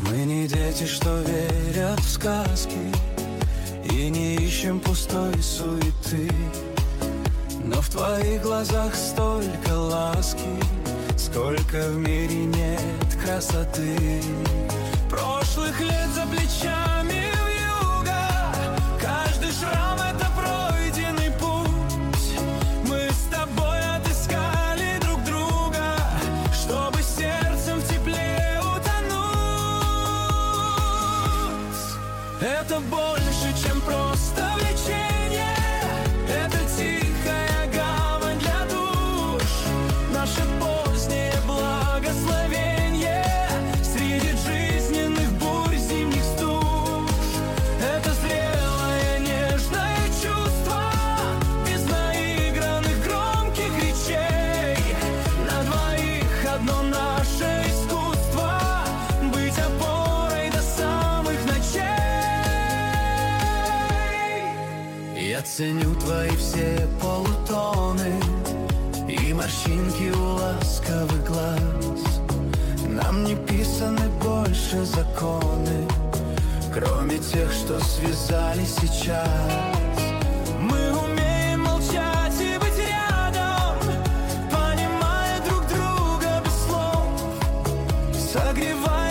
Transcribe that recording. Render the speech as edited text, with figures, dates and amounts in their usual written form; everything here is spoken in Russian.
Мы не дети, что верят в сказки, и не ищем пустой суеты. Но в твоих глазах столько ласки, сколько в мире нет красоты. Прошлых лет за плечами вьюга, каждый шрам — это пройденный путь. Мы с тобой отыскали друг друга, чтобы сердцем в тепле утонуть. Это больше, чем просто влечение, это тихая гавань для душ, наше позднее благословение среди жизненных бурь, зимних стуж. Это зрелое, нежное чувство, без наигранных громких речей. На двоих одно наше искусство — быть опорой до самых ночей. Я ценю твои все полутоны и морщинки у ласковых глаз. Нам не писаны больше законы, кроме тех, что связали сейчас. Мы умеем молчать и быть рядом, понимая друг друга без слов, согревая